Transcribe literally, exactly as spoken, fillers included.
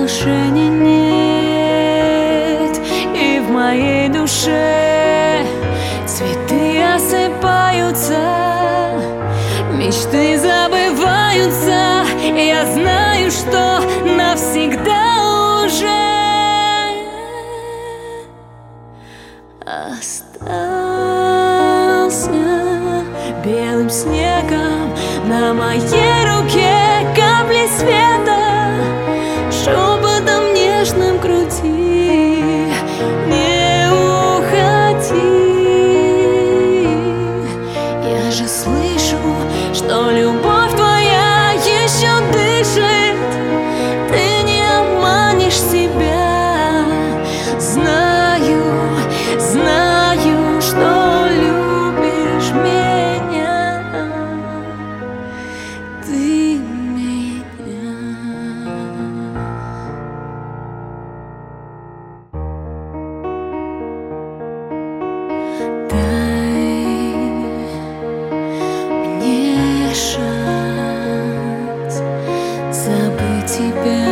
отношений нет, и в моей душе цветы осыпаются, мечты забываются. Я знаю, что навсегда уже остался белым снегом на моей руке капли света, шепотом нежным груди. Не уходи, я же слышу, что любовь твоя еще дышит. Ты не обманешь себя. Знаю, знаю, что любишь меня, ты меня. Дай мне шанс забыть тебя.